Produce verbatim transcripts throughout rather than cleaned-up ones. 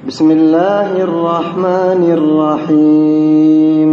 بسم الله الرحمن الرحيم.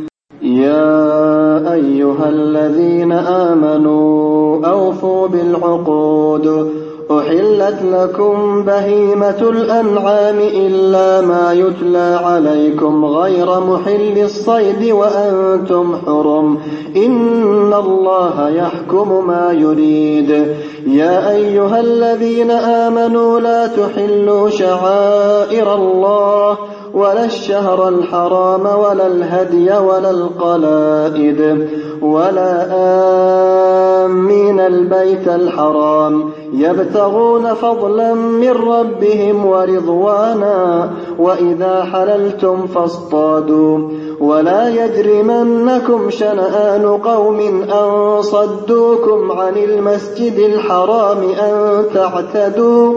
يا أيها الذين آمنوا أوفوا بالعقود، أحلت لكم بهيمة الأنعام إلا ما يتلى عليكم غير محل الصيد وأنتم حرم، إن الله يحكم ما يريد. يا أيها الذين آمنوا لا تحلوا شعائر الله ولا الشهر الحرام ولا الهدي ولا القلائد ولا آمين البيت الحرام يبتغون فضلا من ربهم ورضوانا، وإذا حللتم فاصطادوا، ولا يجرمنكم شنآن قوم أن صدوكم عن المسجد الحرام أن تعتدوا،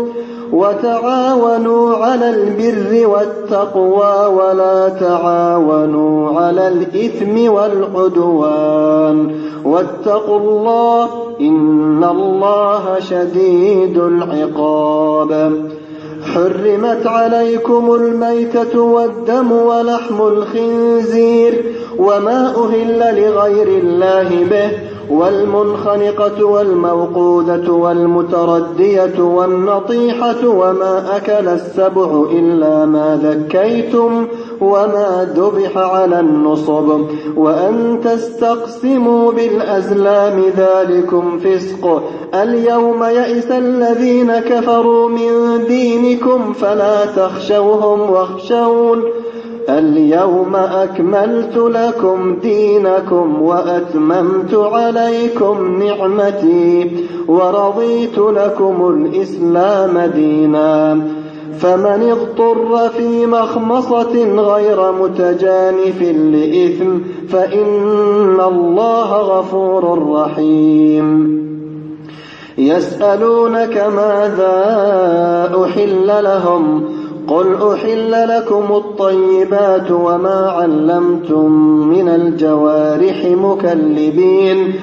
وتعاونوا على البر والتقوى ولا تعاونوا على الإثم والعدوان، واتقوا الله إن الله شديد العقاب. حرمت عليكم الميتة والدم ولحم الخنزير وما أهل لغير الله به، والمنخنقة والموقوذة والمتردية والنطيحة وما أكل السبع إلا ما ذكيتم وما ذبح على النصب، وأن تستقسموا بالأزلام ذلكم فسق. اليوم يئس الذين كفروا من دينكم فلا تخشوهم واخشون، اليوم أكملت لكم دينكم وأتممت عليكم نعمتي ورضيت لكم الإسلام دينا، فمن اضطر في مخمصة غير متجانف لإثم فإن الله غفور رحيم. يسألونك ماذا أحل لهم، قل أحل لكم الطيبات وما علمتم من الجوارح مكلبين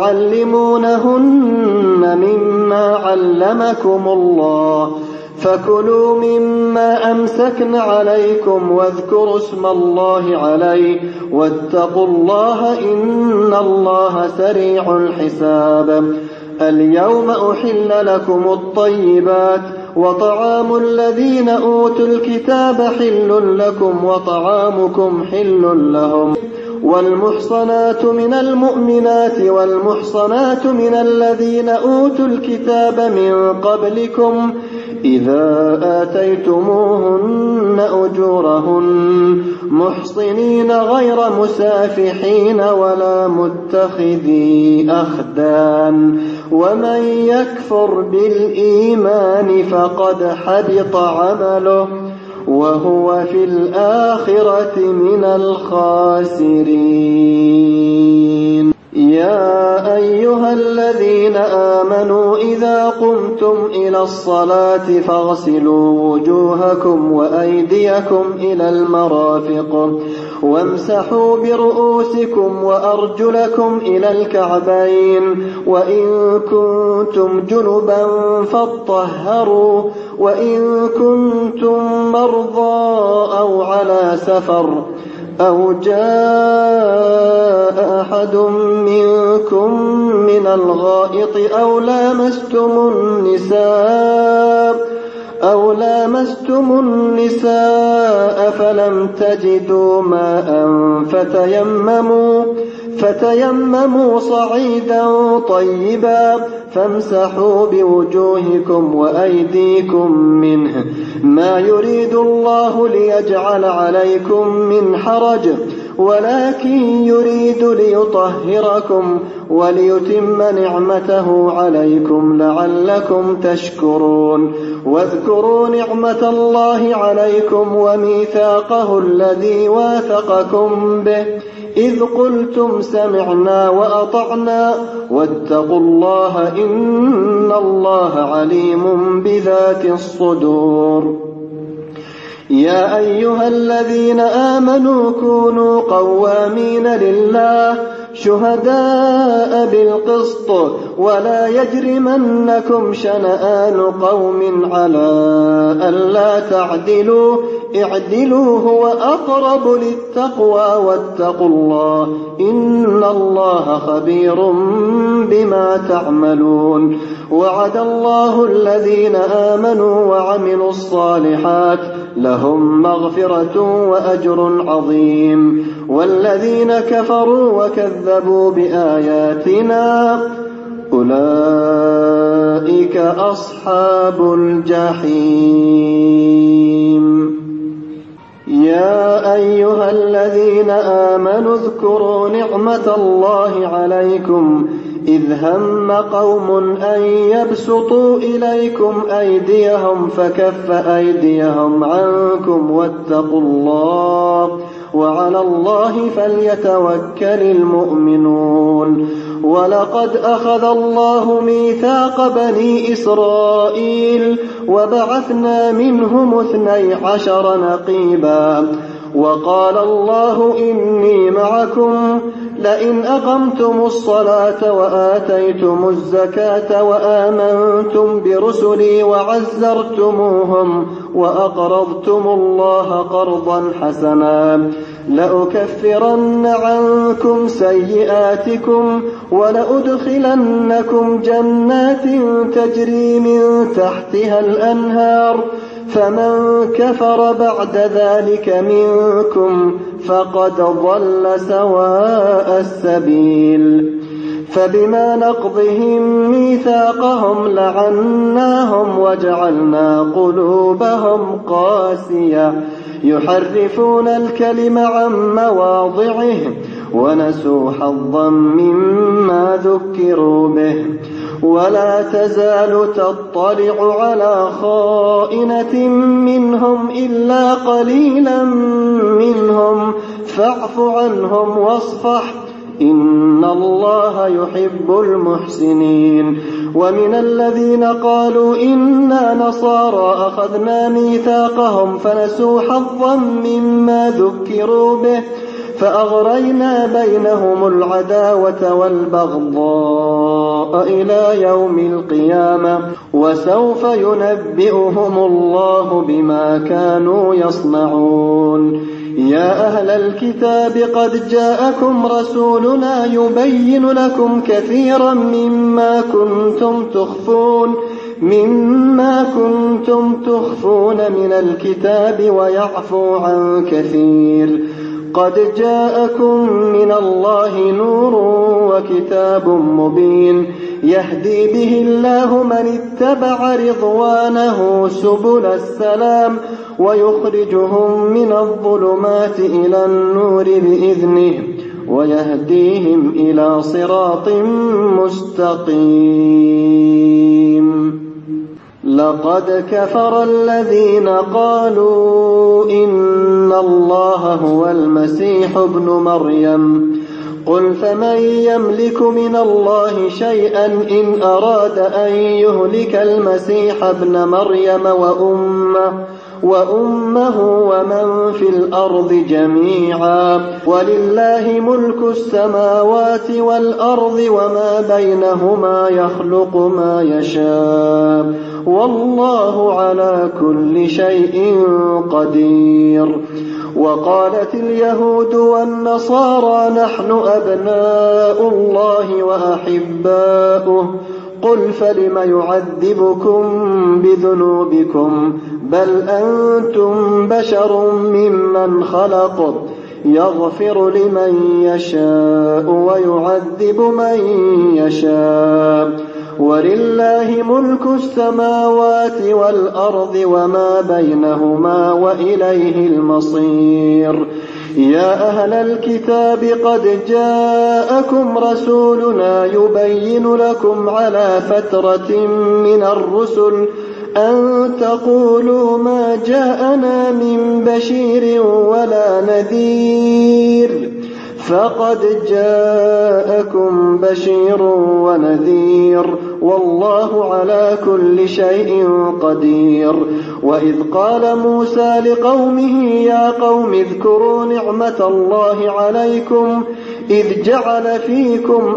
تعلمونهن مما علمكم الله، فكلوا مما أمسكن عليكم واذكروا اسم الله عليه، واتقوا الله إن الله سريع الحساب. اليوم أحل لكم الطيبات، وطعام الذين أوتوا الكتاب حل لكم وطعامكم حل لهم، والمحصنات من المؤمنات والمحصنات من الذين أوتوا الكتاب من قبلكم إذا آتيتموهن أجورهن محصنين غير مسافحين ولا متخذي أخدان، ومن يكفر بالإيمان فقد حبط عمله وهو في الآخرة من الخاسرين. يا أيها الذين آمنوا إذا قمتم إلى الصلاة فاغسلوا وجوهكم وأيديكم إلى المرافق وامسحوا برؤوسكم وأرجلكم إلى الكعبين، وإن كنتم جنبا فاطهروا، وإن كنتم مرضى أو على سفر أو جاء أحد منكم من الغائط أو لامستم النساء أو لامستم النساء فلم تجدوا ماء فتيمموا فتيمموا صعيدا طيبا فامسحوا بوجوهكم وأيديكم منه، ما يريد الله ليجعل عليكم من حرج ولكن يريد ليطهركم وليتم نعمته عليكم لعلكم تشكرون. واذكروا نعمة الله عليكم وميثاقه الذي واثقكم به إذ قلتم سمعنا وأطعنا واتقوا الله إن الله عليم بذات الصدور. يا أيها الذين آمنوا كونوا قوامين لله شهداء بالقسط ولا يجرمنكم شنآن قوم على ألا تعدلوا اعدلوا هو أقرب للتقوى واتقوا الله إن الله خبير بما تعملون وعد الله الذين آمنوا وعملوا الصالحات لهم مغفرة وأجر عظيم والذين كفروا وكذبوا بآياتنا أولئك أصحاب الجحيم يا أيها الذين آمنوا اذكروا نعمة الله عليكم إذ هم قوم أن يبسطوا إليكم أيديهم فكف أيديهم عنكم واتقوا الله وعلى الله فليتوكل المؤمنون ولقد أخذ الله ميثاق بني إسرائيل وبعثنا منهم اثني عشر نقيبا وقال الله إني معكم لئن أقمتم الصلاة وآتيتم الزكاة وآمنتم برسلي وعزرتموهم وأقرضتم الله قرضا حسنا لأكفرن عنكم سيئاتكم ولأدخلنكم جنات تجري من تحتها الأنهار فمن كفر بعد ذلك منكم فقد ضل سواء السبيل فبما نقضهم ميثاقهم لعناهم وجعلنا قلوبهم قاسية يحرفون الكلم عن مواضعه ونسوا حظا مما ذكروا به ولا تزال تطلع على خائنة منهم إلا قليلا منهم فاعف عنهم واصفح إن الله يحب المحسنين ومن الذين قالوا إنا نصارى أخذنا ميثاقهم فنسوا حظا مما ذكروا به فأغرينا بينهم العداوة والبغضاء إلى يوم القيامة وسوف ينبئهم الله بما كانوا يصنعون يا أهل الكتاب قد جاءكم رسولنا يبين لكم كثيرا مما كنتم تخفون مما كنتم تخفون من الكتاب ويعفو عن كثير قد جاءكم من الله نور وكتاب مبين يهدي به الله من اتبع رضوانه سبل السلام ويخرجهم من الظلمات إلى النور بإذنه ويهديهم إلى صراط مستقيم لقد كفر الذين قالوا إن الله هو المسيح ابن مريم قل فمن يملك من الله شيئا إن أراد أن يهلك المسيح ابن مريم وأمه وأمه ومن في الأرض جميعا ولله ملك السماوات والأرض وما بينهما يخلق ما يشاء والله على كل شيء قدير وقالت اليهود والنصارى نحن أبناء الله وأحباؤه قل فلم يعذبكم بذنوبكم بل أنتم بشر ممن خلق يغفر لمن يشاء ويعذب من يشاء ولله ملك السماوات والأرض وما بينهما وإليه المصير يا أهل الكتاب قد جاءكم رسولنا يبين لكم على فترة من الرسل أن تقولوا ما جاءنا من بشير ولا نذير فقد جاءكم بشير ونذير والله على كل شيء قدير. وإذ قال موسى لقومه يا قوم اذكروا نعمة الله عليكم إذ جعل فيكم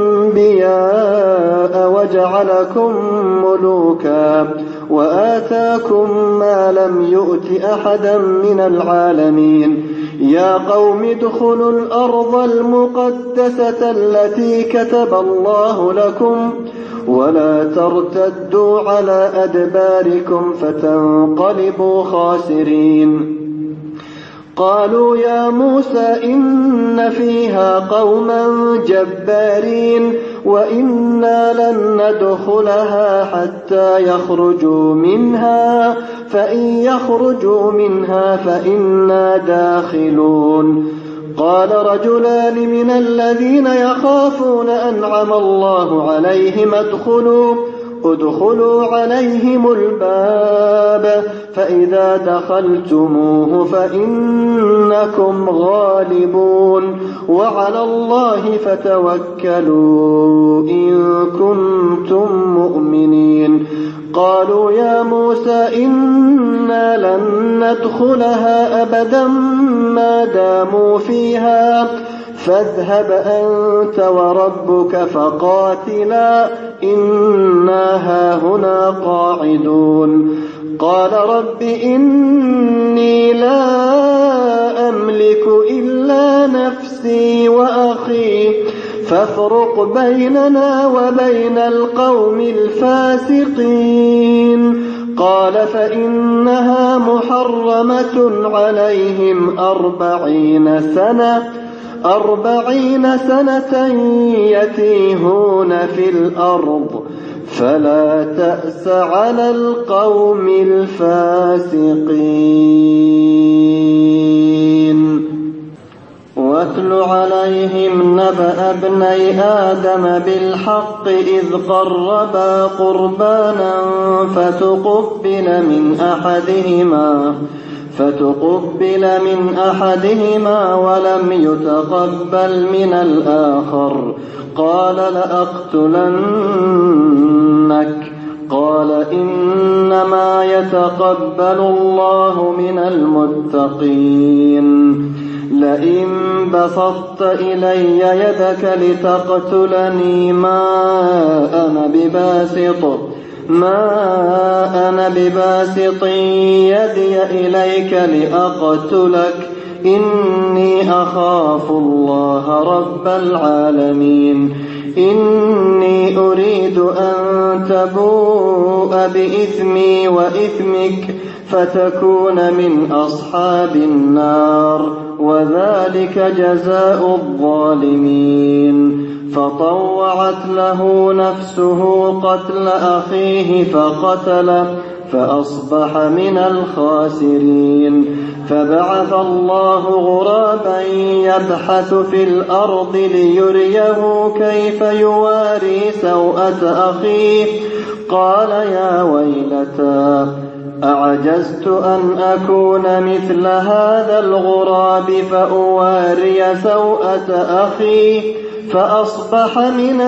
أنبياء وجعلكم ملوكا وآتاكم ما لم يؤت أحدا من العالمين. يا قوم ادخلوا الأرض المقدسة التي كتب الله لكم ولا ترتدوا على أدباركم فتنقلبوا خاسرين. قالوا يا موسى إن فيها قوما جبارين وإنا لن ندخلها حتى يخرجوا منها فإن يخرجوا منها فإنا داخلون. قال رجلان من الذين يخافون أنعم الله عليهم ادخلوا ادخلوا عليهم الباب فإذا دخلتموه فإنكم غالبون وعلى الله فتوكلوا إن كنتم مؤمنين. قالوا يا موسى إنا لن ندخلها أبدا ما داموا فيها فاذهب أنت وربك فقاتلا إنا هاهنا قاعدون. قال رب إني لا أملك إلا نفسي وأخي فافرق بيننا وبين القوم الفاسقين. قال فإنها محرمة عليهم أربعين سنة أربعين سنة يتيهون في الأرض فلا تأس على القوم الفاسقين. واتل عليهم نبأ ابني آدم بالحق إذ قربا قربانا فتقبل من أحدهما فتقبل من أحدهما ولم يتقبل من الآخر قال لأقتلنك. قال إنما يتقبل الله من المتقين. لئن بسطت إلي يدك لتقتلني ما أنا بباسط ما أنا بباسط يدي إليك لأقتلك إني أخاف الله رب العالمين. إني أريد أن تبوء بإثمي وإثمك فتكون من أصحاب النار وذلك جزاء الظالمين. فطوعت له نفسه قتل أخيه فقتله فأصبح من الخاسرين. فبعث الله غرابا يبحث في الأرض ليريه كيف يواري سوءة أخيه قال يا ويلتى أعجزت أن أكون مثل هذا الغراب فأواري سوءة أخي فأصبح من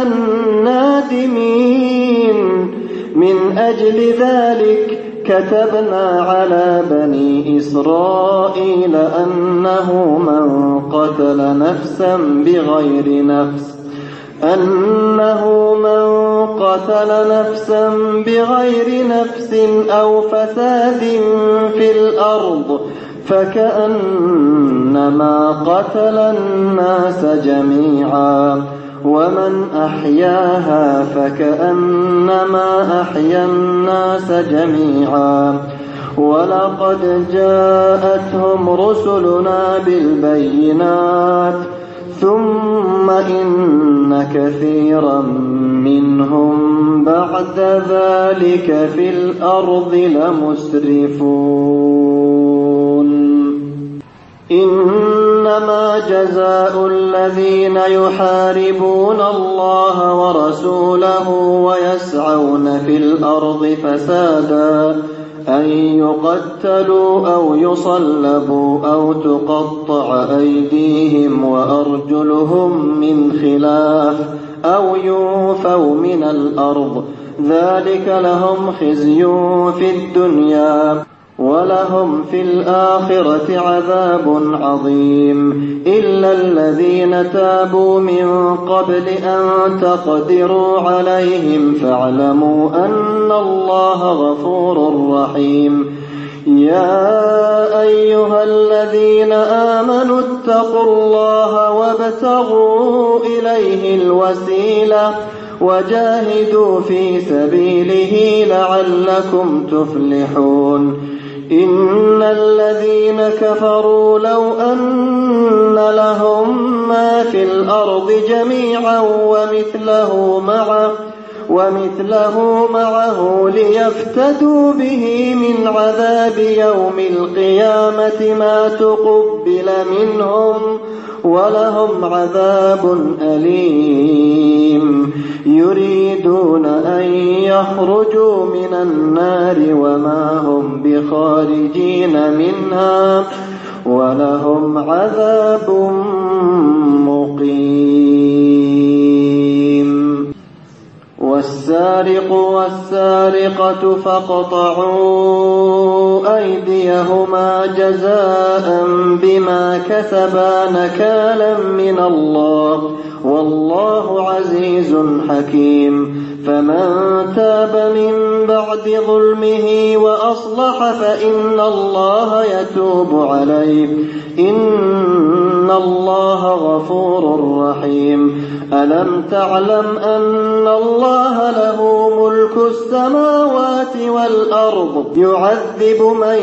النادمين. من أجل ذلك كتبنا على بني إسرائيل أنه من قتل نفسا بغير نفس أنه من قتل نفسا بغير نفس أو فساد في الأرض فكأنما قتل الناس جميعا ومن أحياها فكأنما أحيا الناس جميعا. ولقد جاءتهم رسلنا بالبينات ثم إن كثيرا منهم بعد ذلك في الأرض لمسرفون. إنما جزاء الذين يحاربون الله ورسوله ويسعون في الأرض فسادا أن يقتلوا أو يصلبوا أو تقطع أيديهم وأرجلهم من خلاف أو ينفوا من الأرض ذلك لهم خزي في الدنيا ولهم في الآخرة عذاب عظيم إلا الذين تابوا من قبل أن تقدروا عليهم فاعلموا أن الله غفور رحيم. يا أيها الذين آمنوا اتقوا الله وابتغوا إليه الوسيلة وجاهدوا في سبيله لعلكم تفلحون. إن الذين كفروا لو أن لهم ما في الأرض جميعا ومثله معه ومثله معه ليفتدوا به من عذاب يوم القيامة ما تقبل منهم ولهم عذاب أليم. يريدون أن يخرجوا من النار وما هم بخارجين منها ولهم عذاب مقيم. والسارق والسارقة فاقطعوا أيديهما جزاء بما كسبا نكالا من الله والله عزيز حكيم. فمن تاب من بعد ظلمه وأصلح فإن الله يتوب عليه إن الله غفور رحيم. ألم تعلم أن الله له ملك السماوات والأرض يعذب من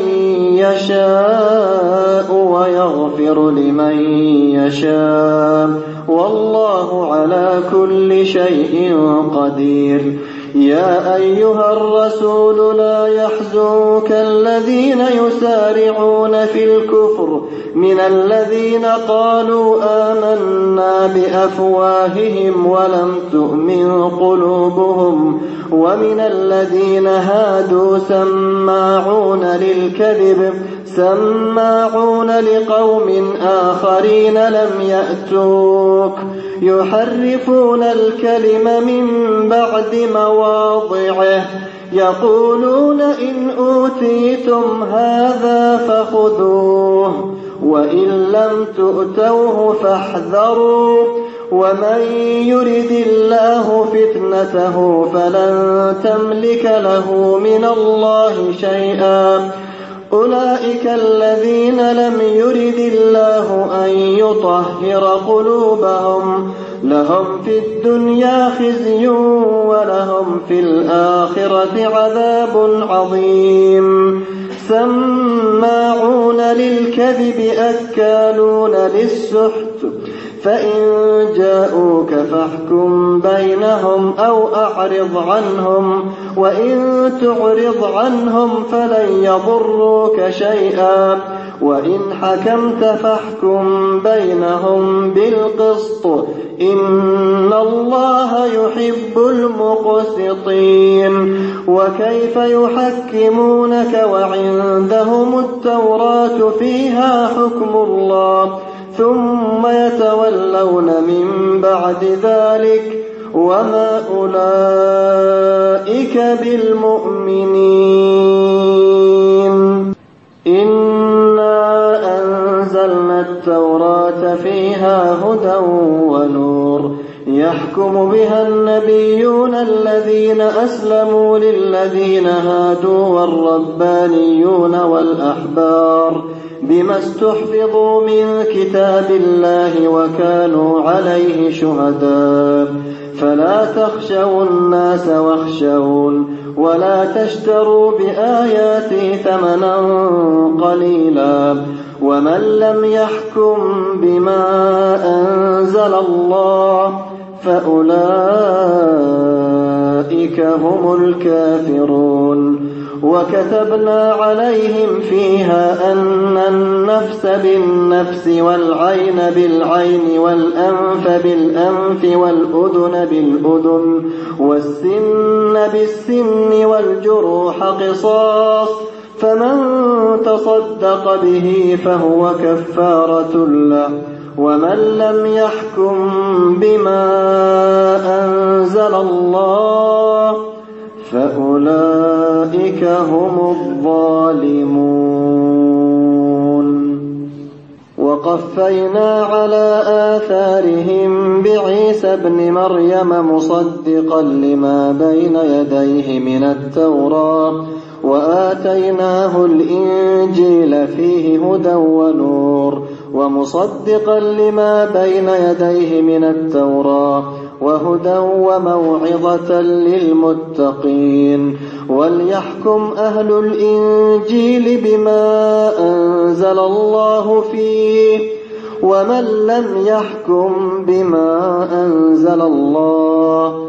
يشاء ويغفر لمن يشاء والله على كل شيء قدير. يا أيها الرسول لا يحزنك الذين يسارعون في الكفر من الذين قالوا آمنا بأفواههم ولم تؤمن قلوبهم ومن الذين هادوا سماعون للكذب سماعون لقوم آخرين لم يأتوك يحرفون الكلم من بعد مواضعه يقولون إن أوتيتم هذا فخذوه وإن لم تؤتوه فاحذروا ومن يرد الله فتنته فلن تملك له من الله شيئا. أولئك الذين لم يرد الله أن يطهر قلوبهم لهم في الدنيا خزي ولهم في الآخرة عذاب عظيم. سماعون للكذب أكالون للسحت فإن جاءوك فاحكم بينهم أو أعرض عنهم وإن تعرض عنهم فلن يضروك شيئا وإن حكمت فاحكم بينهم بالقسط إن الله يحب المقسطين. وكيف يحكمونك وعندهم التوراة فيها حكم الله ثم يتولون من بعد ذلك وما أولئك بالمؤمنين. إنا أنزلنا التوراة فيها هدى ونور يحكم بها النبيون الذين أسلموا للذين هادوا والربانيون والأحبار بما استحفظوا من كتاب الله وكانوا عليه شهداء. فلا تخشوا الناس واخشون ولا تشتروا بآياتي ثمنا قليلا ومن لم يحكم بما أنزل الله فأولئك هم الكافرون. وكتبنا عليهم فيها أن النفس بالنفس والعين بالعين والأنف بالأنف والأذن بالأذن والسن بالسن والجروح قصاص فمن تصدق به فهو كفارة له ومن لم يحكم بما أنزل الله فأولئك هم الظالمون. وقفينا على آثارهم بعيسى ابن مريم مصدقا لما بين يديه من التوراة وآتيناه الإنجيل فيه هدى ونور ومصدقا لما بين يديه من التوراة وهدى وموعظة للمتقين. وليحكم أهل الإنجيل بما أنزل الله فيه ومن لم يحكم بما أنزل الله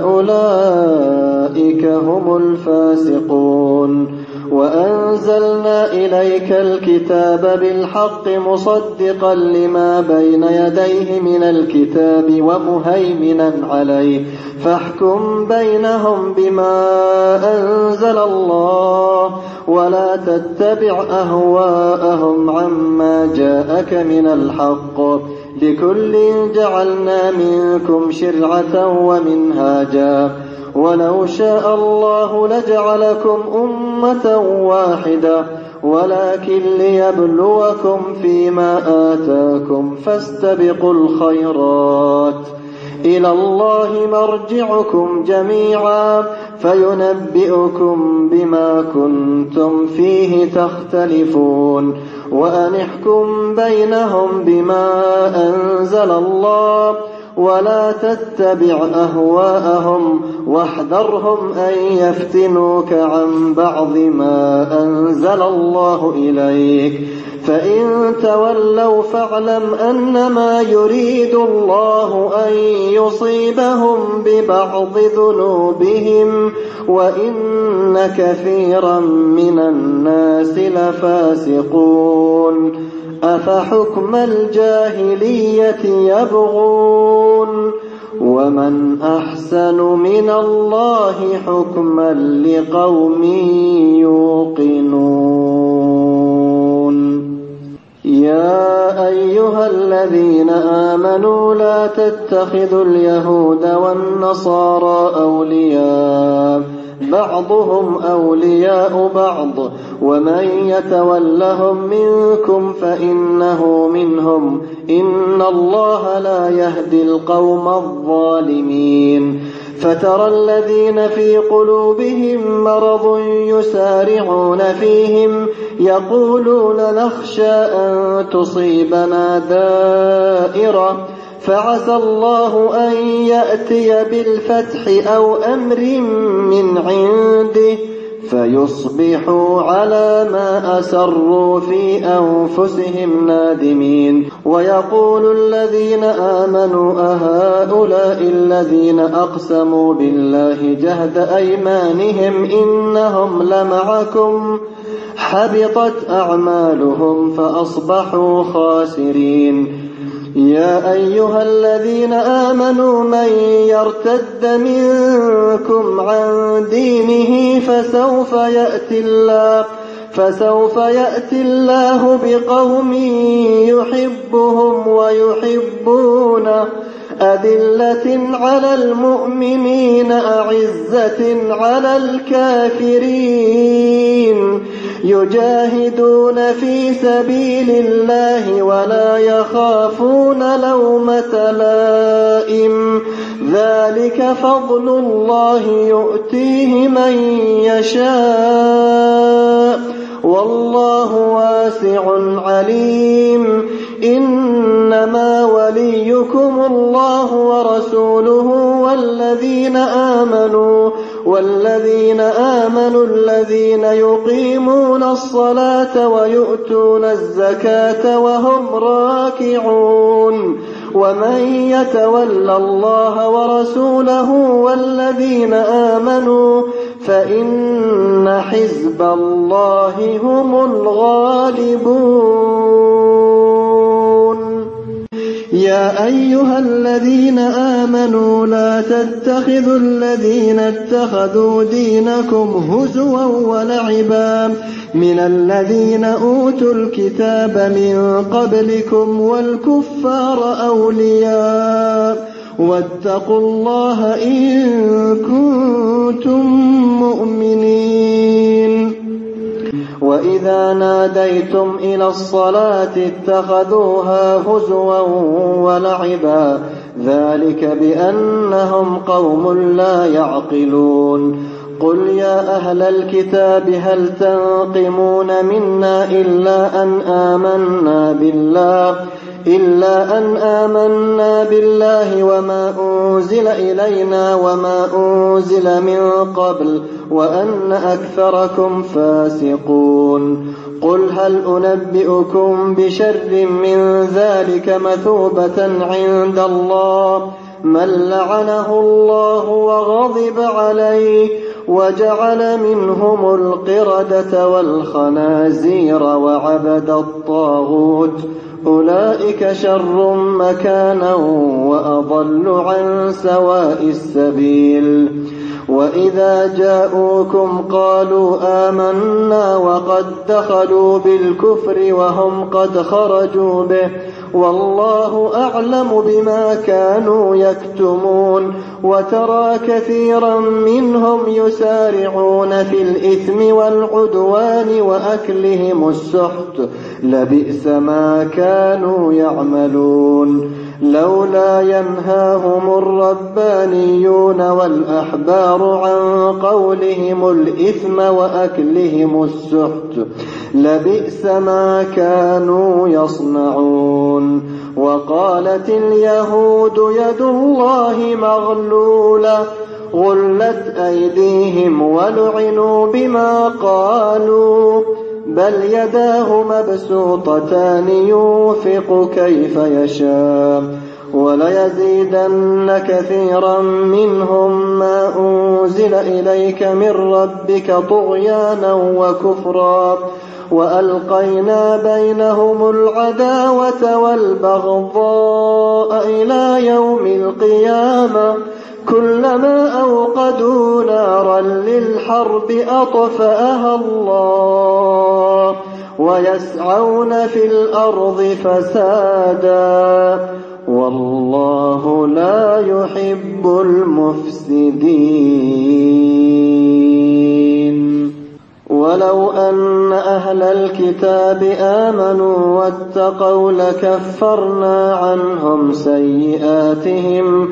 فأولئك هم الفاسقون. وأنزلنا إليك الكتاب بالحق مصدقا لما بين يديه من الكتاب ومهيمنا عليه فاحكم بينهم بما أنزل الله ولا تتبع أهواءهم عما جاءك من الحق لكل جعلنا منكم شرعة ومنهاجا ولو شاء الله لجعلكم أمة واحدة ولكن ليبلوكم فيما آتاكم فاستبقوا الخيرات إلى الله مرجعكم جميعا فينبئكم بما كنتم فيه تختلفون. وأن احكم بينهم بما أنزل الله ولا تتبع أهواءهم واحذرهم أن يفتنوك عن بعض ما أنزل الله إليك فإن تولوا فاعلم أنما يريد الله أن يصيبهم ببعض ذنوبهم وإن كثيرا من الناس لفاسقون. أفحكم الجاهلية يبغون ومن أحسن من الله حكما لقوم يوقنون. يا أيها الذين آمنوا لا تتخذوا اليهود والنصارى أولياء بعضهم أولياء بعض ومن يتولهم منكم فإنه منهم إن الله لا يهدي القوم الظالمين. فترى الذين في قلوبهم مرض يسارعون فيهم يقولون نخشى أن تصيبنا دائرة فعسى الله أن يأتي بالفتح أو أمر من عنده فيصبحوا على ما أسروا في أنفسهم نادمين. ويقول الذين آمنوا أهؤلاء الذين أقسموا بالله جهد أيمانهم إنهم لمعكم حبطت أعمالهم فأصبحوا خاسرين. يا أيها الذين آمنوا من يرتد منكم عن دينه فسوف يأتي الله فسوف يأتي الله بقوم يحبهم ويحبونه أذلة على المؤمنين أعزة على الكافرين يجاهدون في سبيل الله ولا يخافون لومة لائم ذلك فضل الله يؤتيه من يشاء والله واسع عليم. إنما وليكم الله ورسوله والذين آمنوا والذين آمنوا الذين يقيمون الصلاة ويؤتون الزكاة وهم راكعون. ومن يتول الله ورسوله والذين آمنوا فإن حزب الله هم الغالبون. يا أيها الذين آمنوا آمنوا لا تتخذوا الذين اتخذوا دينكم هزوا ولعبا من الذين أوتوا الكتاب من قبلكم والكفار أولياء واتقوا الله إن كنتم مؤمنين. وإذا ناديتم إلى الصلاة اتخذوها هزوا ولعبا ذلك بأنهم قوم لا يعقلون. قل يا أهل الكتاب هل تنقمون منا إلا أن آمنا بالله إلا أن آمنا بالله وما أنزل إلينا وما أنزل من قبل وأن أكثركم فاسقون. قل هل أنبئكم بشر من ذلك مثوبة عند الله من لعنه الله وغضب عليه وجعل منهم القردة والخنازير وعبد الطاغوت أولئك شر مكانا وأضل عن سواء السبيل. وإذا جاءوكم قالوا آمنا وقد دخلوا بالكفر وهم قد خرجوا به والله أعلم بما كانوا يكتمون. وترى كثيرا منهم يسارعون في الإثم والعدوان وأكلهم السحت لبئس ما كانوا يعملون. لولا ينهاهم الربانيون والأحبار عن قولهم الإثم وأكلهم السحت لبئس ما كانوا يصنعون. وقالت اليهود يد الله مغلولة غلت أيديهم ولعنوا بما قالوا بل يداه مبسوطتان ينفق كيف يشاء وليزيدن كثيرا منهم ما أنزل إليك من ربك طغيانا وكفرا وألقينا بينهم العداوة والبغضاء إلى يوم القيامة كلما أوقدوا نارا للحرب أطفأها الله ويسعون في الأرض فسادا والله لا يحب المفسدين. ولو أن أهل الكتاب آمنوا واتقوا لكفرنا عنهم سيئاتهم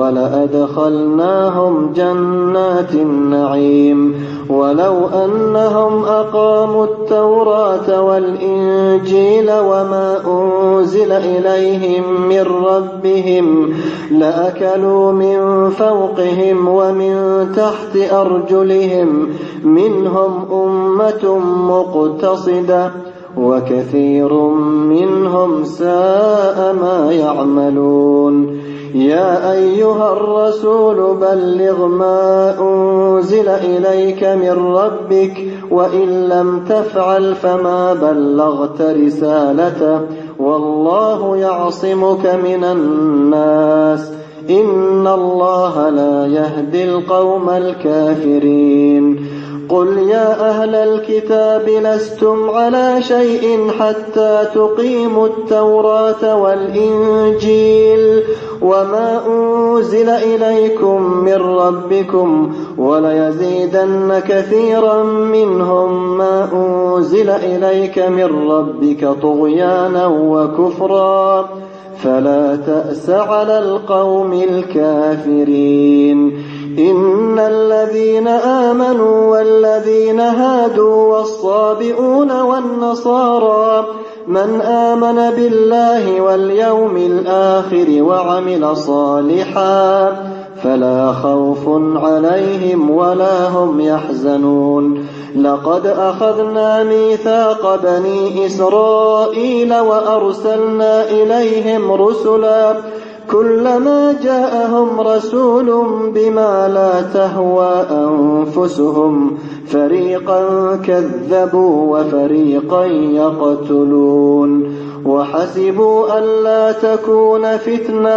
ولأدخلناهم جنات النعيم. ولو أنهم أقاموا التوراة والإنجيل وما أنزل إليهم من ربهم لأكلوا من فوقهم ومن تحت أرجلهم منهم أمة مقتصدة وكثير منهم ساء ما يعملون. يا أيها الرسول بلغ ما أنزل إليك من ربك وإن لم تفعل فما بلغت رسالته والله يعصمك من الناس إن الله لا يهدي القوم الكافرين. قل يا أهل الكتاب لستم على شيء حتى تقيموا التوراة والإنجيل وما أنزل إليكم من ربكم وليزيدن كثيرا منهم ما أنزل إليك من ربك طغيانا وكفرا فلا تأس على القوم الكافرين. إن الذين آمنوا والذين هادوا والصابئون والنصارى من آمن بالله واليوم الآخر وعمل صالحا فلا خوف عليهم ولا هم يحزنون. لقد أخذنا ميثاق بني إسرائيل وأرسلنا إليهم رسلا كلما جاءهم رسول بما لا تهوى أنفسهم فريقا كذبوا وفريقا يقتلون وحسبوا ألا تكون فتنة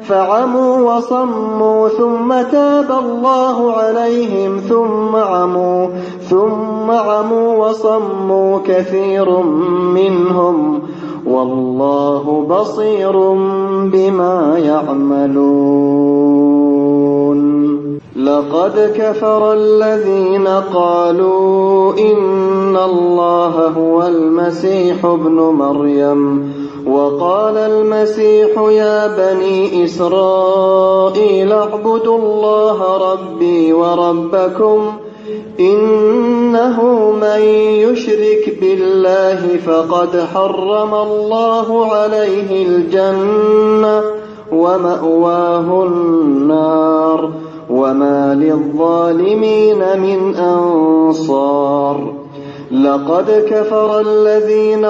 فعموا وصموا ثم تاب الله عليهم ثم عموا ثم عموا وصموا كثير منهم والله بصير بما يعملون. لقد كفر الذين قالوا إن الله هو المسيح ابن مريم وقال المسيح يا بني إسرائيل اعبدوا الله ربي وربكم إنه من يشرك بالله فقد حرم الله عليه الجنة ومأواه النار وما للظالمين من أنصار. لقد كفر الذين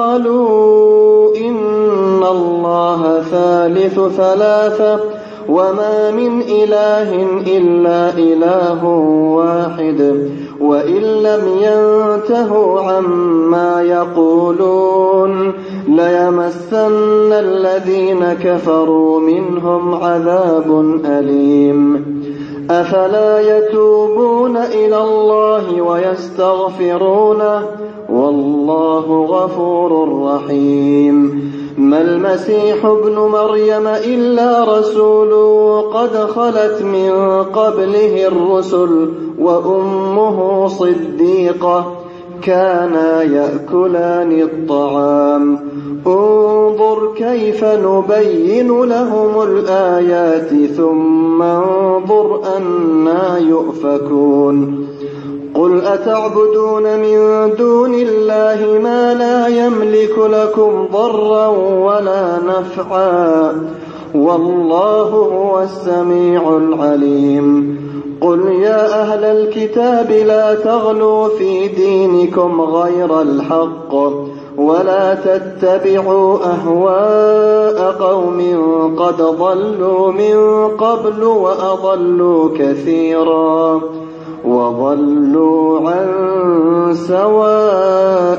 قالوا إن الله ثالث ثلاثة وما من إله إلا إله واحد وإن لم ينتهوا عما يقولون ليمسن الذين كفروا منهم عذاب أليم. أفلا يتوبون إلى الله ويستغفرونه والله غفور رحيم. ما المسيح ابن مريم إلا رسول قد خلت من قبله الرسل وأمه صديقة كانا يأكلان الطعام انظر كيف نبين لهم الآيات ثم انظر أنا يؤفكون. قل أتعبدون من دون الله ما لا يملك لكم ضرا ولا نفعا والله هو السميع العليم. قل يا أهل الكتاب لا تغلوا في دينكم غير الحق ولا تتبعوا أهواء قوم قد ضلوا من قبل وأضلوا كثيرا وضلوا عن سواء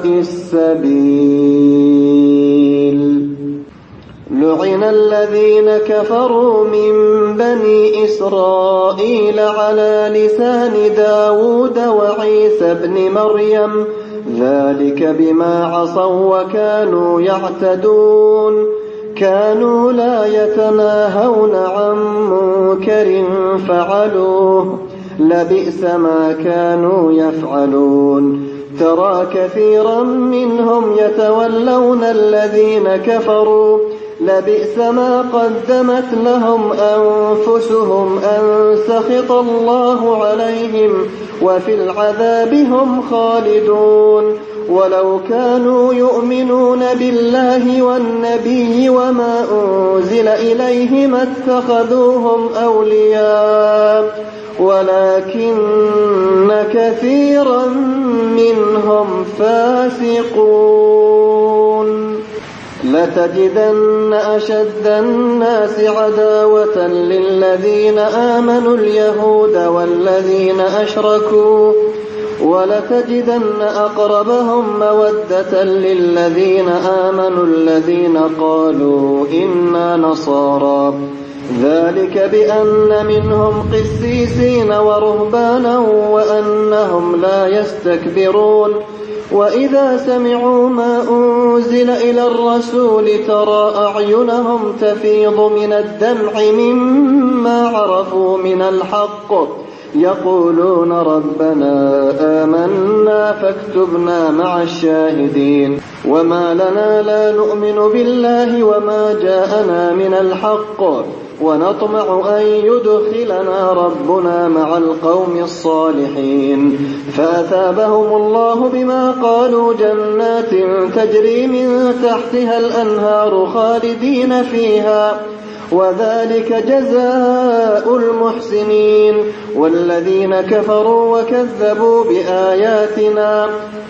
السبيل. لعن الذين كفروا من بني إسرائيل على لسان داود وعيسى بن مريم ذلك بما عصوا وكانوا يعتدون كانوا لا يتناهون عن منكر فعلوه لبئس ما كانوا يفعلون. ترى كثيرا منهم يتولون الذين كفروا لبئس ما قدمت لهم أنفسهم أن سخط الله عليهم وفي العذاب هم خالدون. ولو كانوا يؤمنون بالله والنبي وما أنزل إليه ما اتخذوهم أولياء ولكن كثيرا منهم فاسقون. لتجدن أشد الناس عداوة للذين آمنوا اليهود والذين أشركوا ولتجدن أقربهم مودة للذين آمنوا الذين قالوا إنا نصارى ذلك بأن منهم قسيسين ورهبانا وأنهم لا يستكبرون. وإذا سمعوا ما أنزل إلى الرسول ترى أعينهم تفيض من الدمع مما عرفوا من الحق يقولون ربنا آمنا فاكتبنا مع الشاهدين. وما لنا لا نؤمن بالله وما جاءنا من الحق ونطمع أن يدخلنا ربنا مع القوم الصالحين. فأثابهم الله بما قالوا جنات تجري من تحتها الأنهار خالدين فيها وذلك جزاء المحسنين. والذين كفروا وكذبوا بآياتنا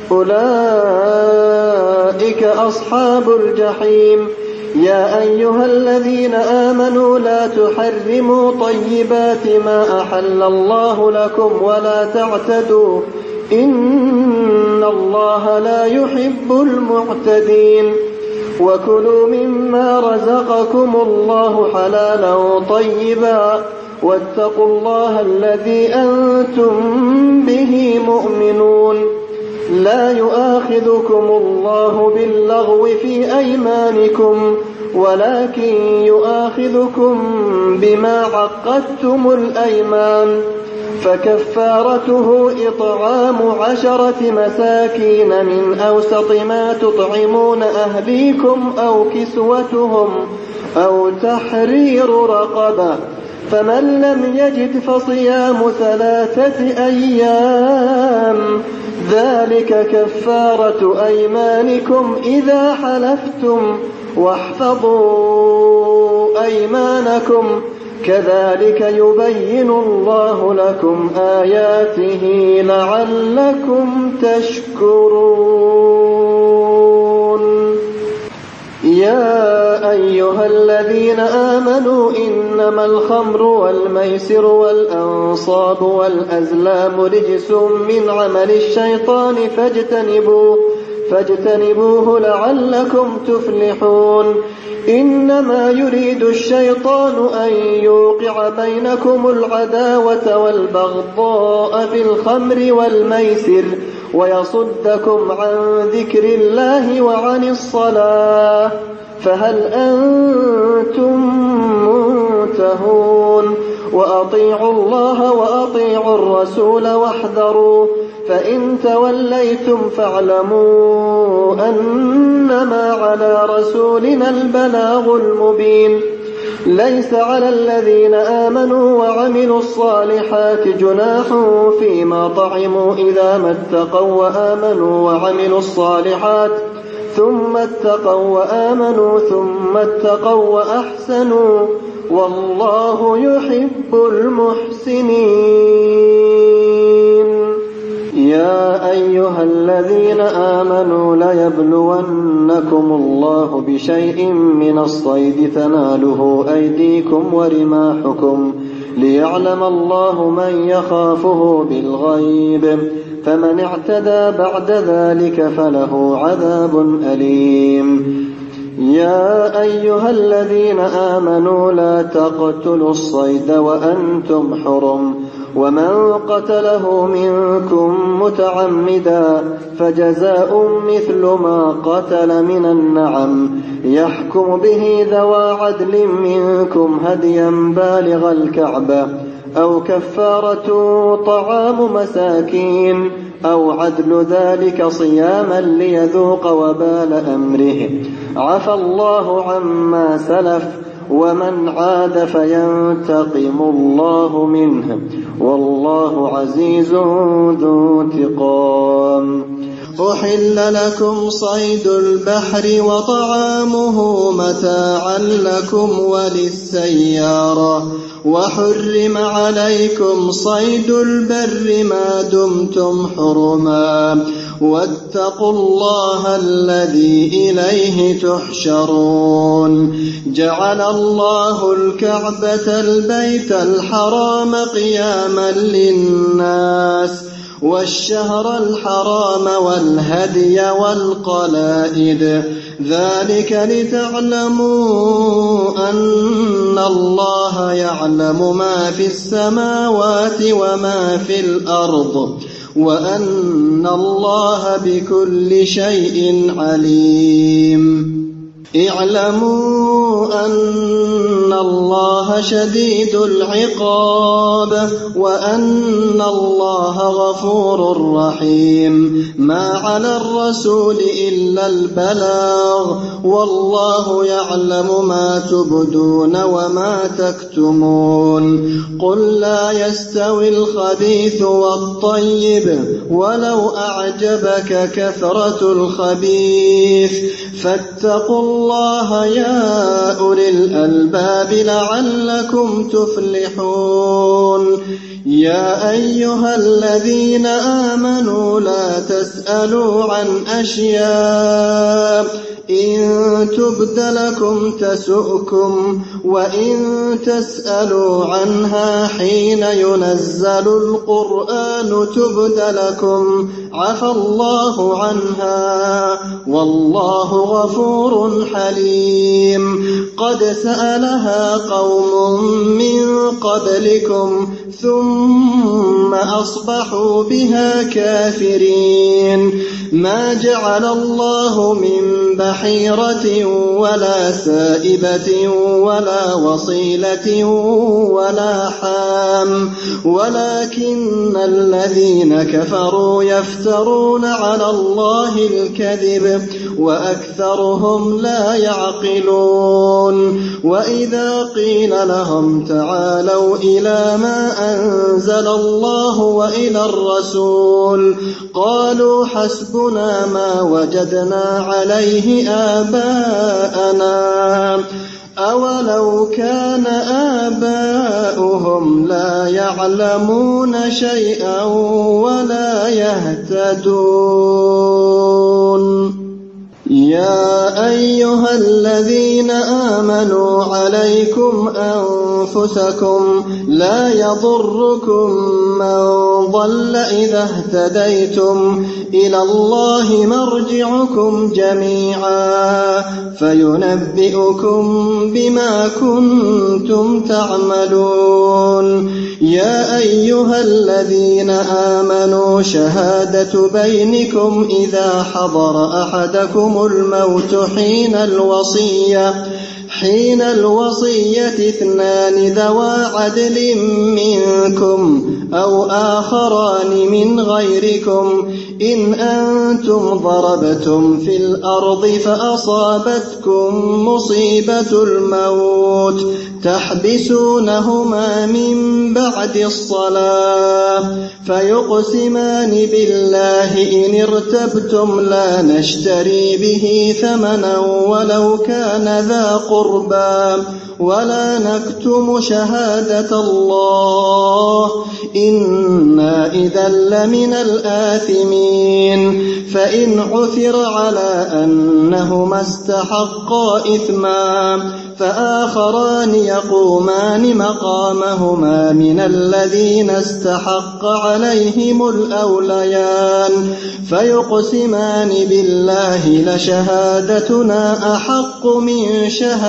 أولئك أصحاب الجحيم. يا أيها الذين آمنوا لا تحرموا طيبات ما أحل الله لكم ولا تعتدوا إن الله لا يحب المعتدين. وكلوا مما رزقكم الله حلالا طيبا واتقوا الله الذي أنتم به مؤمنون. لا يؤاخذكم الله باللغو في أيمانكم ولكن يؤاخذكم بما عقدتم الأيمان، فكفارته إطعام عشرة مساكين من أوسط ما تطعمون أهليكم أو كسوتهم أو تحرير رقبة، فمن لم يجد فصيام ثلاثة أيام ذلك كفارة أيمانكم إذا حلفتم، واحفظوا أيمانكم كذلك يبين الله لكم آياته لعلكم تشكرون. يا أيها الذين آمنوا إنما الخمر والميسر والأنصاب والأزلام رجس من عمل الشيطان فاجتنبوه فاجتنبوه لعلكم تفلحون. إنما يريد الشيطان أن يوقع بينكم العداوة والبغضاء في الخمر والميسر ويصدكم عن ذكر الله وعن الصلاة، فهل أنتم منتهون؟ وأطيعوا الله وأطيعوا الرسول واحذروا، فإن توليتم فاعلموا أنما على رسولنا البلاغ المبين. ليس على الذين آمنوا وعملوا الصالحات جناح فيما طعموا إذا ما اتقوا وآمنوا وعملوا الصالحات ثم اتقوا وآمنوا ثم اتقوا وأحسنوا والله يحب المحسنين. يا أيها الذين آمنوا ليبلونكم الله بشيء من الصيد تناله أيديكم ورماحكم ليعلم الله من يخافه بالغيب، فمن اعتدى بعد ذلك فله عذاب أليم. يا أيها الذين آمنوا لا تقتلوا الصيد وأنتم حرم، ومن قتله منكم متعمدا فجزاء مثل ما قتل من النعم يحكم به ذوى عدل منكم هديا بالغ الكعبة أو كفارة طعام مساكين أو عدل ذلك صياما ليذوق وبال أمره. عفى الله عما سلف ومن عاد فينتقم الله منه والله عزيز ذو انتقام. أحل لكم صيد البحر وطعامه متاعا لكم وللسيارة، وحرم عليكم صيد البر ما دمتم حرما، واتقوا الله الذي إليه تحشرون. جعل الله الكعبة البيت الحرام قياما للناس والشهر الحرام والهدي والقلائد، ذلك لتعلموا أن الله يعلم ما في السماوات وما في الأرض وأن الله بكل شيء عليم. اعلموا أن الله شديد العقاب وأن الله غفور رحيم. ما على الرسول إلا البلاغ والله يعلم ما تبدون وما تكتمون. قل لا يستوي الخبيث والطيب ولو أعجبك كثرة الخبيث، فاتقوا الله يا أولي الألباب لعلكم تفلحون. يا أيها الذين آمنوا لا تسألوا عن أشياء إن تبد لكم تسؤكم وإن تسألوا عنها حين ينزل القرآن تبد لكم عفى الله عنها والله غفور حليم. قد سألها قوم من قبلكم ثم أصبحوا بها كافرين. ما جعل الله من بحيرة ولا سائبة ولا وصيلة ولا حام ولكن الذين كفروا يفترون على الله الكذب وأكثرهم لا يعقلون. وإذا قيل لهم تعالوا إلى ما أنزل الله وإلى الرسول قالوا حسبنا ما وجدنا عليه آباءنا أولو كان آباؤهم لا يعلمون شيئا ولا يهتدون. يا أيها الذين آمنوا عليكم أنفسكم لا يضركم من ضل إذا اهتديتم إلى الله مرجعكم جميعا فينبئكم بما كنتم تعملون. يا أيها الذين آمنوا شهادة بينكم إذا حضر أحدكم الموت حين الوصية حين الوصية اثنان ذوى عدل منكم أو آخران من غيركم إن أنتم ضربتم في الأرض فأصابتكم مصيبة الموت تحبسونهما من بعد الصلاة فيقسمان بالله إن ارتبتم لا نشتري به ثمنا ولو كان ذا قربى ولا نكتم شهادة الله إنا إذا لمن الآثمين. فإن عثر على أنهما استحقا إثما فآخران يقومان مقامهما من الذين استحق عليهم الأوليان فيقسمان بالله لشهادتنا أحق من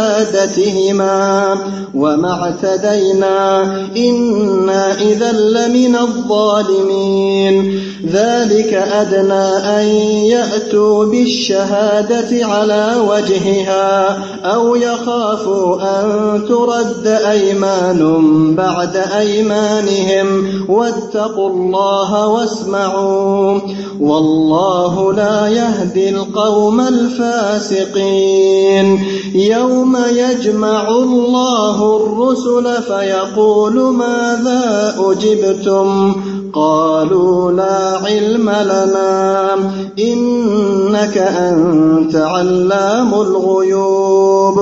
شهادتهما وما اعتدينا إنا إذا لمن الظالمين. ذلك أدنى أن يأتوا بالشهادة على وجهها أو يخافوا أن ترد أيمان بعد أيمانهم واتقوا الله واسمعوا والله لا يهدي القوم الفاسقين. يوم يجمع الله الرسل فيقول ماذا أجبتم قالوا لا علم لنا إنك أنت علام الغيوب.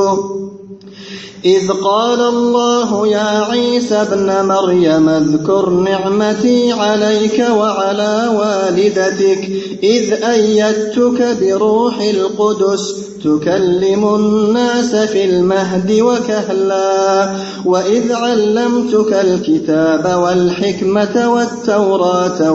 إذ قال الله يا عيسى ابن مريم اذكر نعمتي عليك وعلى والدتك إذ أيدتك بروح القدس تكلم الناس في المهد وكهلا وإذ علمتك الكتاب والحكمة والتوراة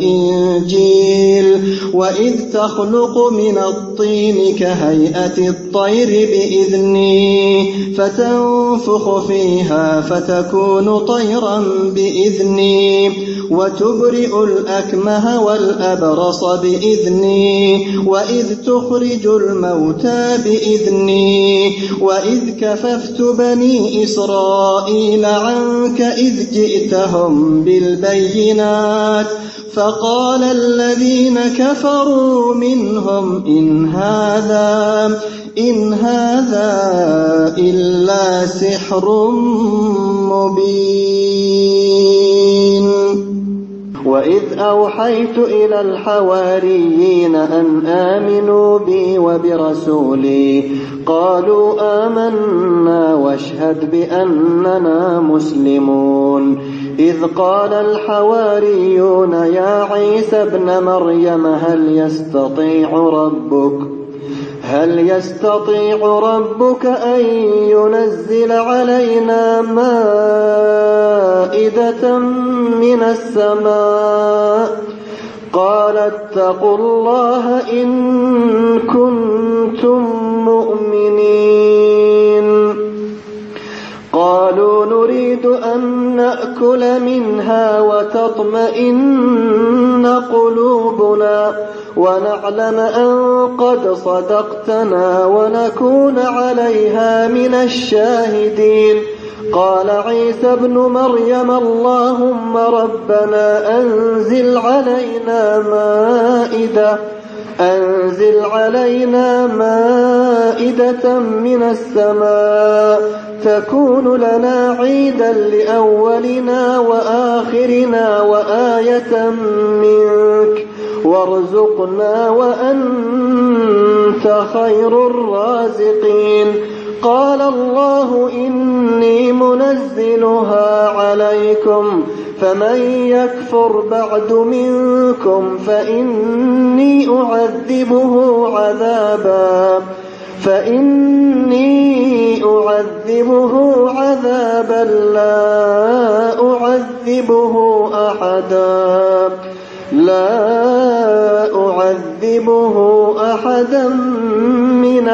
والإنجيل وإذ تخلق من الطين كهيئة الطير بإذني فتنفخ فيها فتكون طيرا بإذني وتبرئ الأكمه والأبرص بإذني وإذ تخرج الموتى بإذني وإذ كففت بني إسرائيل عنك إذ جئتهم بالبينات فقال الذين كفروا منهم إن هذا إن هذا إلا سحر مبين. وإذ أوحيت إلى الحواريين أن آمنوا بي وبرسولي قالوا آمنا واشهد بأننا مسلمون. إذ قال الحواريون يا عيسى ابن مريم هل يستطيع ربك هل يستطيع ربك أن ينزل علينا مائدة من السماء؟ قال اتقوا الله إن كنتم مؤمنين. قالوا نريد أن نأكل منها وتطمئن قلوبنا ونعلم أن قد صدقتنا ونكون عليها من الشاهدين. قال عيسى ابن مريم اللهم ربنا أنزل علينا مائدة أنزل علينا مائدة من السماء تكون لنا عيدا لأولنا وآخرنا وآية منك وارزقنا وأنت خير الرازقين. قال الله إني منزلها عليكم فمن يكفر بعد منكم فإني أعذبه عذابا فإني أعذبه عذابا لا أعذبه أحدا لا أعذبه أحدا من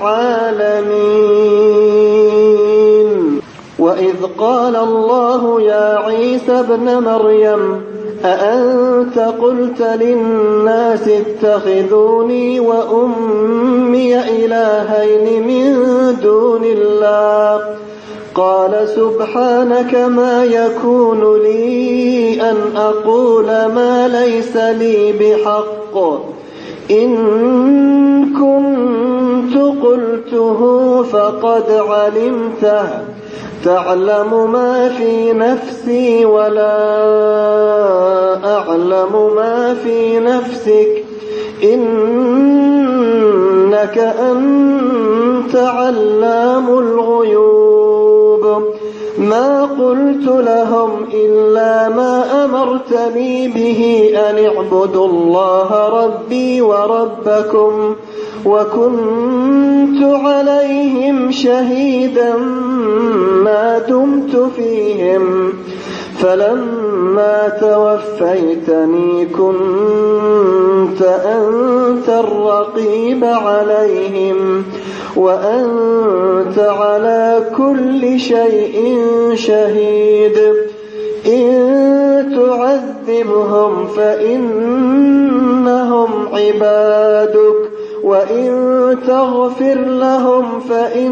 العالمين. وإذ قال الله يا عيسى ابن مريم أأنت قلت للناس اتخذوني وأمي إلهين من دون الله؟ قال سبحانك ما يكون لي أن أقول ما ليس لي بحق إن كنت قلته فقد علمته تعلم ما في نفسي ولا أعلم ما في نفسك إنك أنت علام الغيوب. ما قلت لهم إلا ما أمرتني به أن اعبدوا الله ربي وربكم وكنت عليهم شهيدا ما دمت فيهم فلما توفيتني كنت أنت الرقيب عليهم وأنت على كل شيء شهيد. إن تعذبهم فإنهم عبادك وإن تغفر لهم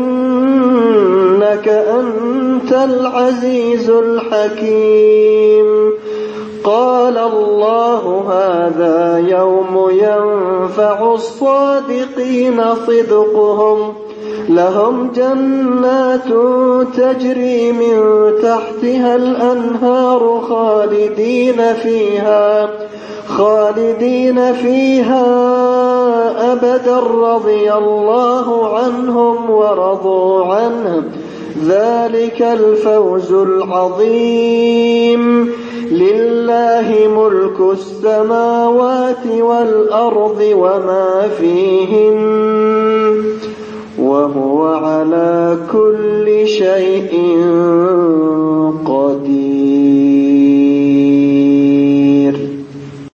فإنك أنت العزيز الحكيم. قال الله هذا يوم ينفع الصادقين صدقهم لهم جنات تجري من تحتها الأنهار خالدين فيها خالدين فيها أبدا رضي الله عنهم ورضوا عنه ذلك الفوز العظيم. لله ملك السماوات والأرض وما فيهن وهو على كل شيء قدير.